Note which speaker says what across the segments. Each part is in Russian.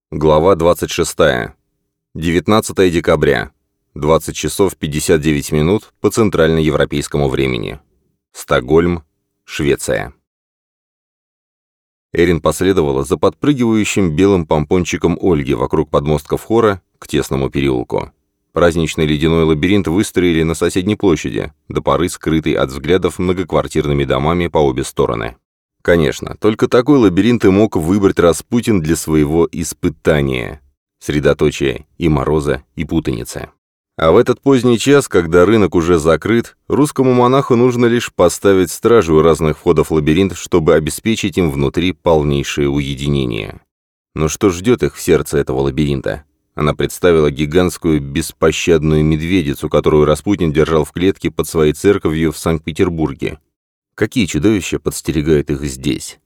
Speaker 1: Глава 26. 19 декабря. 20 часов 59 минут по центральноевропейскому времени. Стокгольм, Швеция. Эрин последовала за подпрыгивающим белым помпончиком Ольги вокруг подмостков хора к тесному переулку. Праздничный ледяной лабиринт выстроили на соседней площади, до поры скрытый от взглядов многоквартирными домами по обе стороны. Конечно, только такой лабиринт и мог выбрать Распутин для своего испытания, средоточия и мороза, и путаницы. А в этот поздний час, когда рынок уже закрыт, русскому монаху нужно лишь поставить стражу у разных входов в лабиринт, чтобы обеспечить им внутри полнейшее уединение. Но что ждет их в сердце этого лабиринта? Она представила гигантскую беспощадную медведицу, которую Распутин держал в клетке под своей церковью в Санкт-Петербурге. Какие чудовища подстерегают их здесь?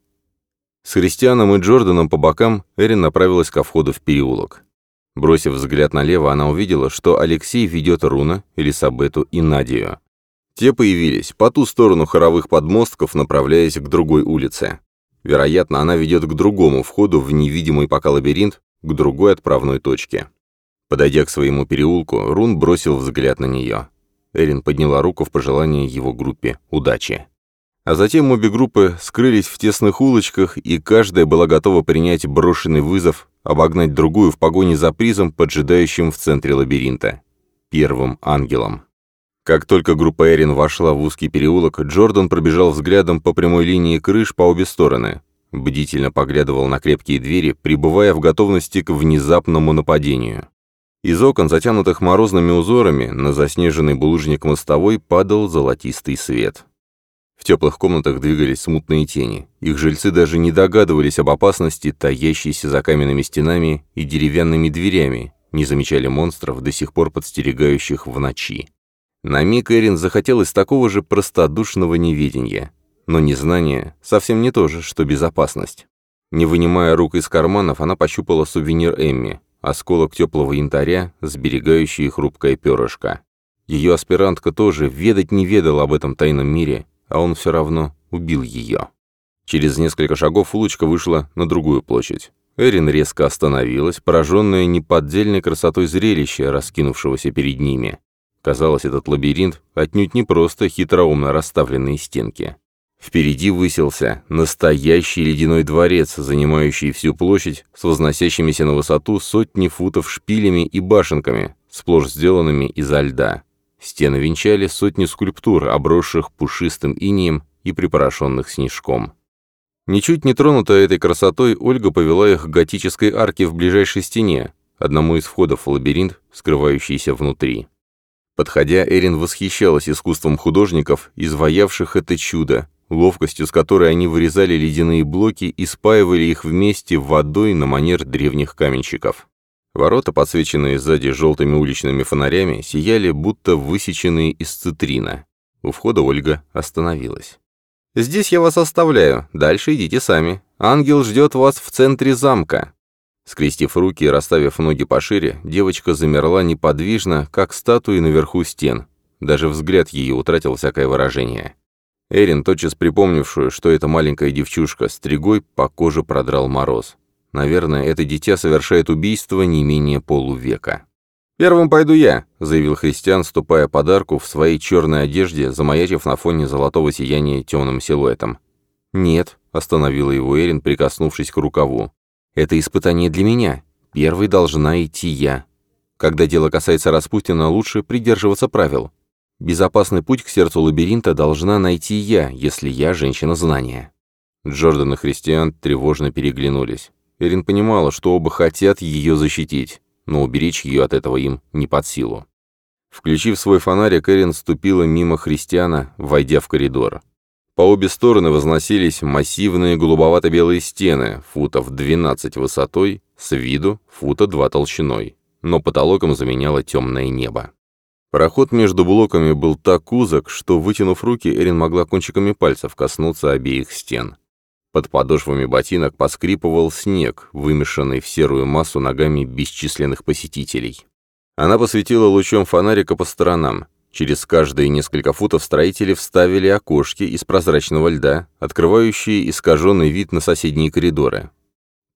Speaker 1: С Христианом и Джорданом по бокам Эрин направилась ко входу в переулок. Бросив взгляд налево, она увидела, что Алексей ведет Руна, Элисабету и Надию. Те появились по ту сторону хоровых подмостков, направляясь к другой улице. Вероятно, она ведет к другому входу в невидимый пока лабиринт, к другой отправной точке. Подойдя к своему переулку, Рун бросил взгляд на нее. Эрин подняла руку в пожелании его группе удачи. А затем обе группы скрылись в тесных улочках, и каждая была готова принять брошенный вызов, обогнать другую в погоне за призом, поджидающим в центре лабиринта. Первым ангелом. Как только группа Эрин вошла в узкий переулок, Джордан пробежал взглядом по прямой линии крыш по обе стороны. Бдительно поглядывал на крепкие двери, пребывая в готовности к внезапному нападению. Из окон, затянутых морозными узорами, на заснеженный булыжник мостовой падал золотистый свет. В теплых комнатах двигались смутные тени. Их жильцы даже не догадывались об опасности, таящейся за каменными стенами и деревянными дверями, не замечали монстров, до сих пор подстерегающих в ночи. На миг Эрин захотелось такого же простодушного неведения. Но незнание совсем не то же, что безопасность. Не вынимая рук из карманов, она пощупала сувенир Эмми, осколок теплого янтаря, сберегающий хрупкое перышко. Ее аспирантка тоже ведать не ведала об этом тайном мире, а он все равно убил ее. Через несколько шагов улочка вышла на другую площадь. Эрин резко остановилась, пораженная неподдельной красотой зрелища, раскинувшегося перед ними. Казалось, этот лабиринт отнюдь не просто хитроумно расставленные стенки. Впереди высился настоящий ледяной дворец, занимающий всю площадь с возносящимися на высоту сотни футов шпилями и башенками, сплошь сделанными изо льда. Стены венчали сотни скульптур, обросших пушистым инеем и припорошенных снежком. Ничуть не тронутая этой красотой, Ольга повела их к готической арке в ближайшей стене, одному из входов в лабиринт, скрывающийся внутри. Подходя, Эрин восхищалась искусством художников, изваявших это чудо, ловкостью, с которой они вырезали ледяные блоки и спаивали их вместе водой на манер древних каменщиков. Ворота, подсвеченные сзади желтыми уличными фонарями, сияли, будто высеченные из цитрина. У входа Ольга остановилась. «Здесь я вас оставляю, дальше идите сами. Ангел ждет вас в центре замка». Скрестив руки и расставив ноги пошире, девочка замерла неподвижно, как статуи наверху стен. Даже взгляд ее утратил всякое выражение. Эрин, тотчас припомнившую, что эта маленькая девчушка стригой, по коже продрал мороз. Наверное, это дитя совершает убийство не менее полувека. «Первым пойду я», — заявил Христиан, ступая под арку в своей черной одежде, замаячив на фоне золотого сияния темным силуэтом. «Нет», — остановила его Эрин, прикоснувшись к рукаву. «Это испытание для меня. Первой должна идти я. Когда дело касается Распутина, лучше придерживаться правил. Безопасный путь к сердцу лабиринта должна найти я, если я женщина знания». Джордан и Христиан тревожно переглянулись. Эрин понимала, что оба хотят ее защитить, но уберечь ее от этого им не под силу. Включив свой фонарик, Эрин ступила мимо Христиана, войдя в коридор. По обе стороны возносились массивные голубовато-белые стены, футов 12 высотой, с виду фута 2 толщиной, но потолоком заменяло темное небо. Проход между блоками был так узок, что, вытянув руки, Эрин могла кончиками пальцев коснуться обеих стен. Под подошвами ботинок поскрипывал снег, вымешанный в серую массу ногами бесчисленных посетителей. Она посветила лучом фонарика по сторонам. Через каждые несколько футов строители вставили окошки из прозрачного льда, открывающие искаженный вид на соседние коридоры.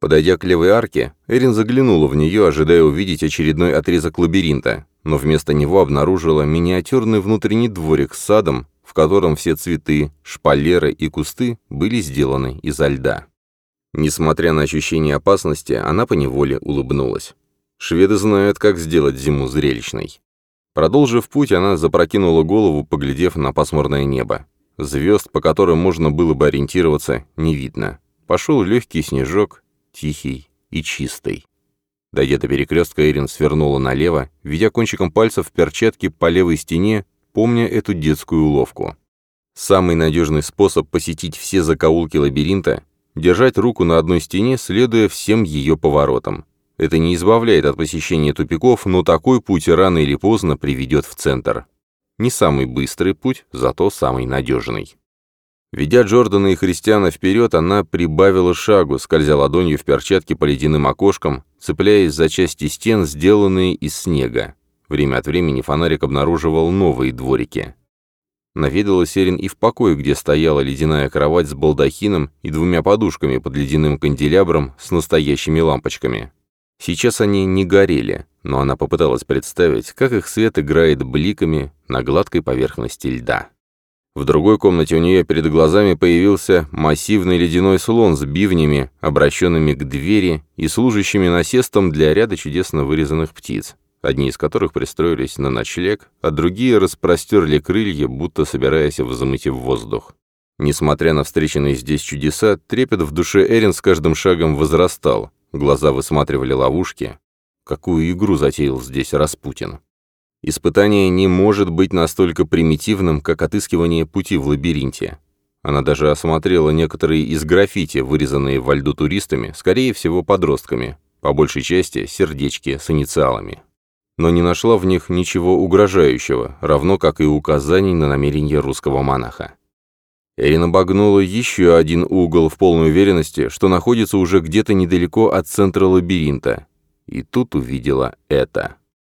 Speaker 1: Подойдя к левой арке, Эрин заглянула в нее, ожидая увидеть очередной отрезок лабиринта, но вместо него обнаружила миниатюрный внутренний дворик с садом, в котором все цветы, шпалеры и кусты были сделаны изо льда. Несмотря на ощущение опасности, она поневоле улыбнулась. Шведы знают, как сделать зиму зрелищной. Продолжив путь, она запрокинула голову, поглядев на пасмурное небо. Звезд, по которым можно было бы ориентироваться, не видно. Пошел легкий снежок, тихий и чистый. Дойдя до перекрестка, Эрин свернула налево, ведя кончиком пальцев перчатки по левой стене, помня эту детскую уловку. Самый надежный способ посетить все закоулки лабиринта — держать руку на одной стене, следуя всем ее поворотам. Это не избавляет от посещения тупиков, но такой путь рано или поздно приведет в центр. Не самый быстрый путь, зато самый надежный. Ведя Джордана и Христиана вперед, она прибавила шагу, скользя ладонью в перчатке по ледяным окошкам, цепляясь за части стен, сделанные из снега. Время от времени фонарик обнаруживал новые дворики. Наведалась Эрин и в покое, где стояла ледяная кровать с балдахином и двумя подушками под ледяным канделябром с настоящими лампочками. Сейчас они не горели, но она попыталась представить, как их свет играет бликами на гладкой поверхности льда. В другой комнате у нее перед глазами появился массивный ледяной слон с бивнями, обращенными к двери и служащими насестом для ряда чудесно вырезанных птиц, одни из которых пристроились на ночлег, а другие распростерли крылья, будто собираясь взмыть в воздух. Несмотря на встреченные здесь чудеса, трепет в душе Эрин с каждым шагом возрастал, глаза высматривали ловушки. Какую игру затеял здесь Распутин? Испытание не может быть настолько примитивным, как отыскивание пути в лабиринте. Она даже осмотрела некоторые из граффити, вырезанные во льду туристами, скорее всего подростками, по большей части сердечки с инициалами. Но не нашла в них ничего угрожающего, равно как и указаний на намерения русского монаха. Эрин обогнула еще один угол в полной уверенности, что находится уже где-то недалеко от центра лабиринта, и тут увидела это.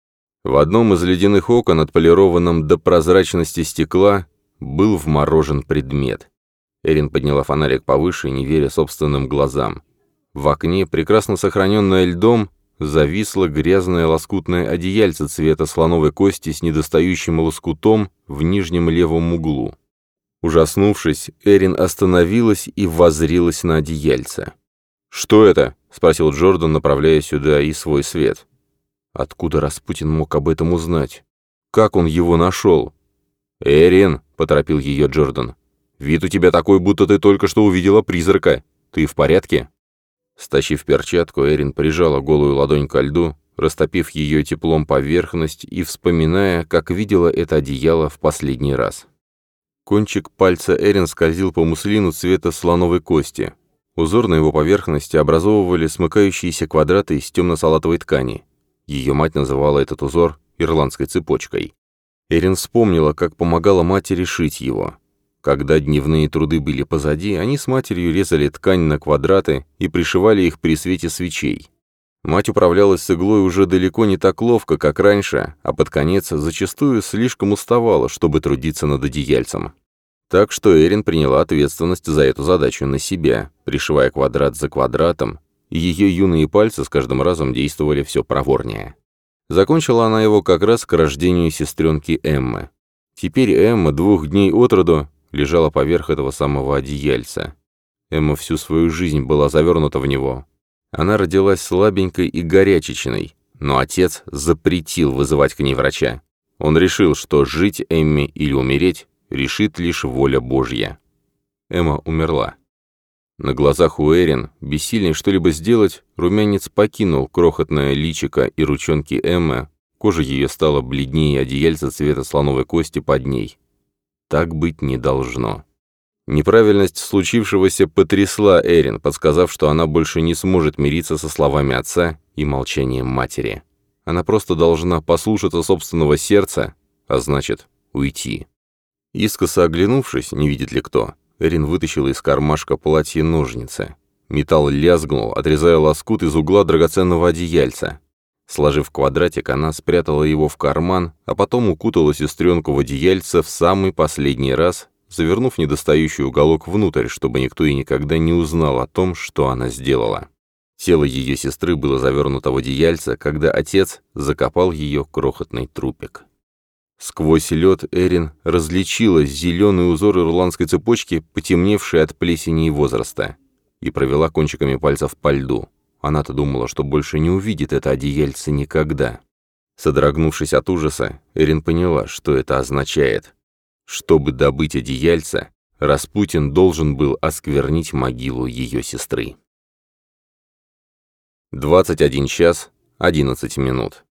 Speaker 1: В одном из ледяных окон, отполированном до прозрачности стекла, был вморожен предмет. Эрин подняла фонарик повыше, не веря собственным глазам. В окне, прекрасно сохраненное льдом, зависло грязное лоскутное одеяльце цвета слоновой кости с недостающим лоскутом в нижнем левом углу. Ужаснувшись, Эрин остановилась и воззрилась на одеяльце. «Что это?» — спросил Джордан, направляя сюда и свой свет. Откуда Распутин мог об этом узнать? Как он его нашел? «Эрин», — поторопил ее Джордан, — «вид у тебя такой, будто ты только что увидела призрака. Ты в порядке?» Стащив перчатку, Эрин прижала голую ладонь ко льду, растопив ее теплом поверхность и вспоминая, как видела это одеяло в последний раз. Кончик пальца Эрин скользил по муслину цвета слоновой кости. Узор на его поверхности образовывали смыкающиеся квадраты из темно-салатовой ткани. Ее мать называла этот узор ирландской цепочкой. Эрин вспомнила, как помогала матери шить его. Когда дневные труды были позади, они с матерью резали ткань на квадраты и пришивали их при свете свечей. Мать управлялась с иглой уже далеко не так ловко, как раньше, а под конец зачастую слишком уставала, чтобы трудиться над одеяльцем. Так что Эрин приняла ответственность за эту задачу на себя, пришивая квадрат за квадратом, и ее юные пальцы с каждым разом действовали все проворнее. Закончила она его как раз к рождению сестренки Эммы. Теперь Эмма 2 дней от роду лежала поверх этого самого одеяльца. Эмма всю свою жизнь была завернута в него. Она родилась слабенькой и горячечной, но отец запретил вызывать к ней врача. Он решил, что жить Эмме или умереть решит лишь воля Божья. Эмма умерла. На глазах у Эрин, бессильной что-либо сделать, румянец покинул крохотное личико и ручонки Эммы, кожа ее стала бледнее одеяльца цвета слоновой кости под ней. Так быть не должно. Неправильность случившегося потрясла Эрин, подсказав, что она больше не сможет мириться со словами отца и молчанием матери. Она просто должна послушаться собственного сердца, а значит, уйти. Искоса оглянувшись, не видит ли кто, Эрин вытащила из кармашка платье ножницы. Металл лязгнул, отрезая лоскут из угла драгоценного одеяльца. Сложив квадратик, она спрятала его в карман, а потом укутала сестренку в одеяльце в самый последний раз, завернув недостающий уголок внутрь, чтобы никто и никогда не узнал о том, что она сделала. Тело ее сестры было завернуто в одеяльце, когда отец закопал ее крохотный трупик. Сквозь лед Эрин различила зеленые узоры ирландской цепочки, потемневшие от плесени и возраста, и провела кончиками пальцев по льду. Она-то думала, что больше не увидит это одеяльце никогда. Содрогнувшись от ужаса, Эрин поняла, что это означает. Чтобы добыть одеяльце, Распутин должен был осквернить могилу ее сестры. 21 час 11 минут.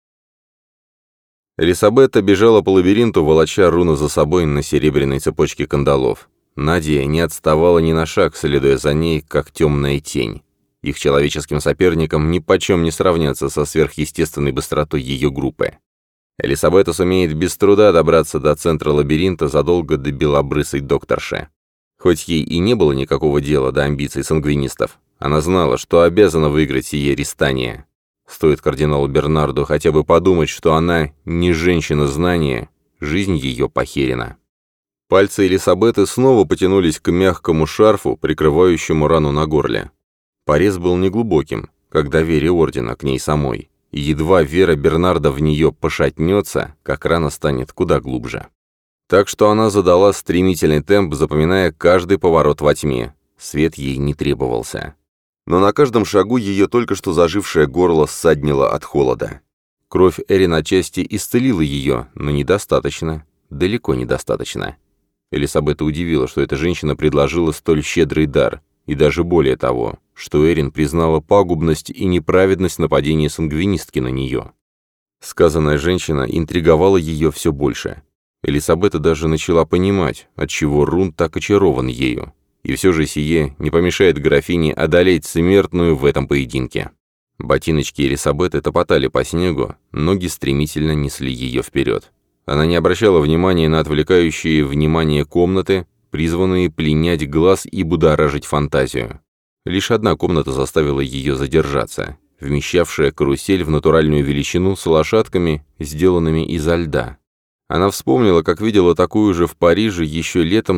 Speaker 1: Элисабетта бежала по лабиринту, волоча руну за собой на серебряной цепочке кандалов. Надя не отставала ни на шаг, следуя за ней, как темная тень. Их человеческим соперникам нипочем не сравняться со сверхъестественной быстротой ее группы. Элисабетта сумеет без труда добраться до центра лабиринта задолго до белобрысой докторши. Хоть ей и не было никакого дела до амбиций сангвинистов, она знала, что обязана выиграть сие рестание. Стоит кардиналу Бернарду хотя бы подумать, что она не женщина знания, жизнь ее похерена. Пальцы Элисабетты снова потянулись к мягкому шарфу, прикрывающему рану на горле. Порез был неглубоким, как доверие ордена к ней самой, и едва вера Бернарда в нее пошатнется, как рана станет куда глубже. Так что она задала стремительный темп, запоминая каждый поворот во тьме. Свет ей не требовался. Но на каждом шагу ее только что зажившее горло ссаднило от холода. Кровь Эрин отчасти исцелила ее, но недостаточно, далеко недостаточно. Элисабетта удивила, что эта женщина предложила столь щедрый дар, и даже более того, что Эрин признала пагубность и неправедность нападения сангвинистки на нее. Сказанная женщина интриговала ее все больше. Элисабетта даже начала понимать, отчего Рун так очарован ею. И все же сие не помешает графине одолеть смертную в этом поединке. Ботиночки Элисабетты топотали по снегу, ноги стремительно несли ее вперед. Она не обращала внимания на отвлекающие внимание комнаты, призванные пленять глаз и будоражить фантазию. Лишь одна комната заставила ее задержаться, вмещавшая карусель в натуральную величину с лошадками, сделанными изо льда. Она вспомнила, как видела такую же в Париже еще летом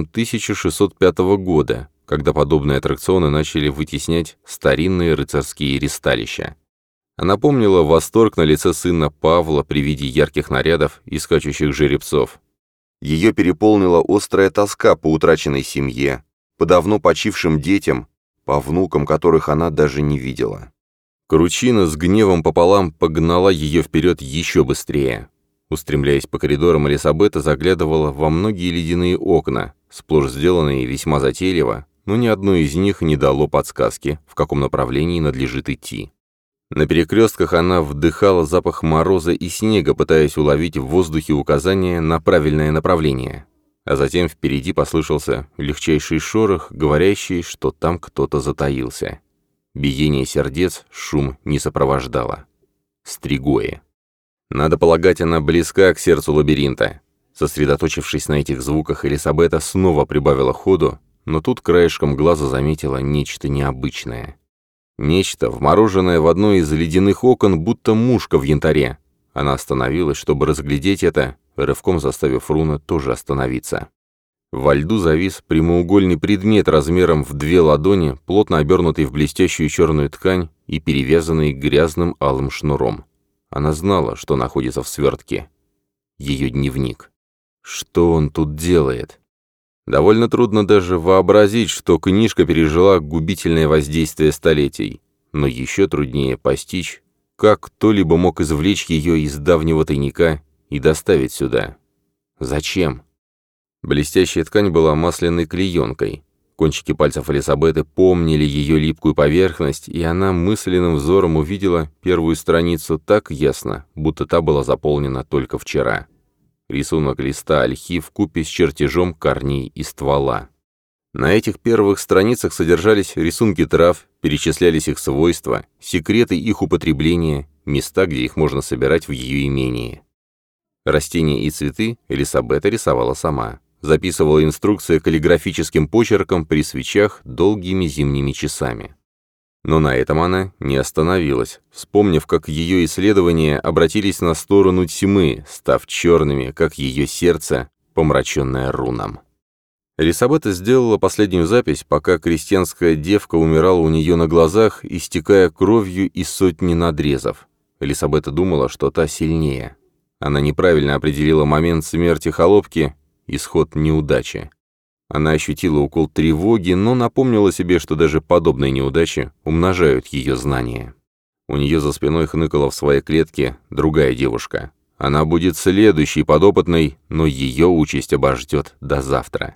Speaker 1: 1605 года, когда подобные аттракционы начали вытеснять старинные рыцарские ристалища. Она помнила восторг на лице сына Павла при виде ярких нарядов и скачущих жеребцов. Ее переполнила острая тоска по утраченной семье, по давно почившим детям, по внукам, которых она даже не видела. Кручина с гневом пополам погнала ее вперед еще быстрее. Устремляясь по коридорам, Элисабетта заглядывала во многие ледяные окна, сплошь сделанные весьма затейливо, но ни одно из них не дало подсказки, в каком направлении надлежит идти. На перекрестках она вдыхала запах мороза и снега, пытаясь уловить в воздухе указания на правильное направление. А затем впереди послышался легчайший шорох, говорящий, что там кто-то затаился. Биение сердец шум не сопровождало. Стригои. Надо полагать, она близка к сердцу лабиринта. Сосредоточившись на этих звуках, Элисабетта снова прибавила ходу, но тут краешком глаза заметила нечто необычное. Нечто, вмороженное в одно из ледяных окон, будто мушка в янтаре. Она остановилась, чтобы разглядеть это, рывком заставив Руна тоже остановиться. Во льду завис прямоугольный предмет размером в 2 ладони, плотно обернутый в блестящую черную ткань и перевязанный грязным алым шнуром. Она знала, что находится в свертке. Ее дневник. Что он тут делает? Довольно трудно даже вообразить, что книжка пережила губительное воздействие столетий. Но еще труднее постичь, как кто-либо мог извлечь ее из давнего тайника и доставить сюда. Зачем? Блестящая ткань была масляной клеенкой. Кончики пальцев Элисабетты помнили ее липкую поверхность, и она мысленным взором увидела первую страницу так ясно, будто та была заполнена только вчера. Рисунок листа ольхи вкупе с чертежом корней и ствола. На этих первых страницах содержались рисунки трав, перечислялись их свойства, секреты их употребления, места, где их можно собирать в ее имении. Растения и цветы Элисабетта рисовала сама. Записывала инструкции каллиграфическим почерком при свечах долгими зимними часами. Но на этом она не остановилась, вспомнив, как ее исследования обратились на сторону тьмы, став черными, как ее сердце, помраченное руном. Элисабета сделала последнюю запись, пока крестьянская девка умирала у нее на глазах, истекая кровью из сотни надрезов. Элисабета думала, что та сильнее. Она неправильно определила момент смерти холопки, исход неудачи. Она ощутила укол тревоги, но напомнила себе, что даже подобные неудачи умножают ее знания. У нее за спиной хныкала в своей клетке другая девушка. Она будет следующей подопытной, но ее участь обождет до завтра.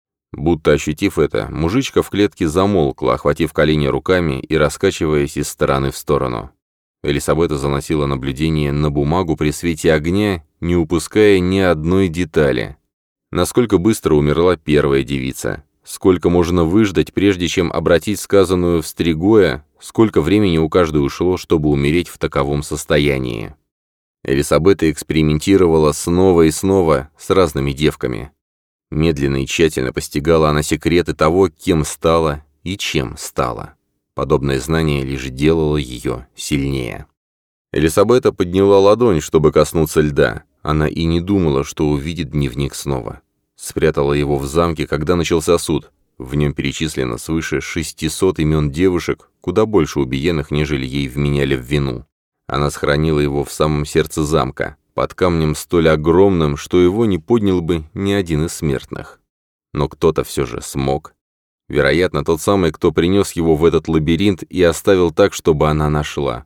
Speaker 1: Будто ощутив это, мужичка в клетке замолкла, охватив колени руками и раскачиваясь из стороны в сторону. Элисабета заносила наблюдение на бумагу при свете огня, не упуская ни одной детали. Насколько быстро умерла первая девица? Сколько можно выждать, прежде чем обратить сказанную в стригоя? Сколько времени у каждой ушло, чтобы умереть в таковом состоянии? Элисабета экспериментировала снова и снова с разными девками. Медленно и тщательно постигала она секреты того, кем стала и чем стала. Подобное знание лишь делало ее сильнее. Элисабета подняла ладонь, чтобы коснуться льда. Она и не думала, что увидит дневник снова. Спрятала его в замке, когда начался суд. В нем перечислено свыше 600 имен девушек, куда больше убиенных, нежели ей вменяли в вину. Она сохранила его в самом сердце замка, под камнем столь огромным, что его не поднял бы ни один из смертных. Но кто-то все же смог. Вероятно, тот самый, кто принес его в этот лабиринт и оставил так, чтобы она нашла.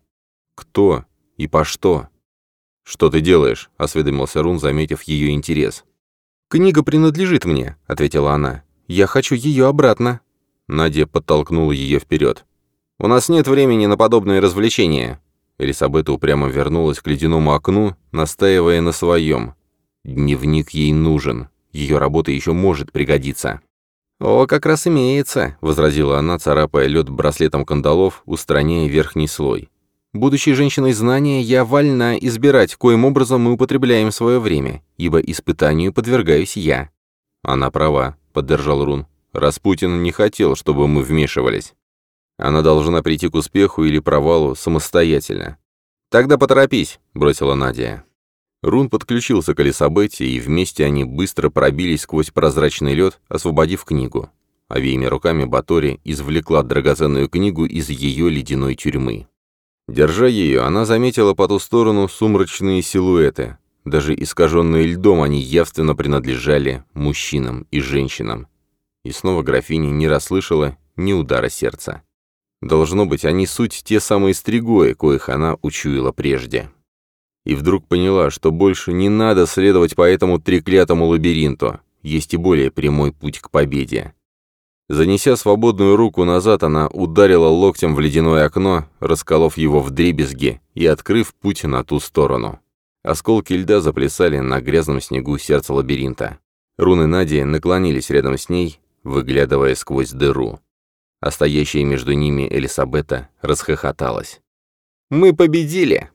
Speaker 1: Кто и по что? «Что ты делаешь?» — осведомился Рун, заметив ее интерес. «Книга принадлежит мне», — ответила она. «Я хочу ее обратно». Надя подтолкнула ее вперед. «У нас нет времени на подобные развлечения». Элисабета упрямо вернулась к ледяному окну, настаивая на своем. Дневник ей нужен. Ее работа еще может пригодиться. «О, как раз имеется», — возразила она, царапая лед браслетом кандалов, устраняя верхний слой. «Будучи женщиной знания, я вольна избирать, коим образом мы употребляем свое время, ибо испытанию подвергаюсь я». «Она права», — поддержал Рун. «Распутин не хотел, чтобы мы вмешивались. Она должна прийти к успеху или провалу самостоятельно». «Тогда поторопись», — бросила Надя. Рун подключился к Элисабете, и вместе они быстро пробились сквозь прозрачный лед, освободив книгу. Обеими руками Батори извлекла драгоценную книгу из ее ледяной тюрьмы. Держа ее, она заметила по ту сторону сумрачные силуэты. Даже искаженные льдом они явственно принадлежали мужчинам и женщинам. И снова графиня не расслышала ни удара сердца. Должно быть, они суть те самые стригои, коих она учуяла прежде. И вдруг поняла, что больше не надо следовать по этому треклятому лабиринту. Есть и более прямой путь к победе. Занеся свободную руку назад, она ударила локтем в ледяное окно, расколов его вдребезги и открыв путь на ту сторону. Осколки льда заплясали на грязном снегу сердца лабиринта. Рун и Надя наклонились рядом с ней, выглядывая сквозь дыру. А стоящая между ними Элисабета расхохоталась. «Мы победили!»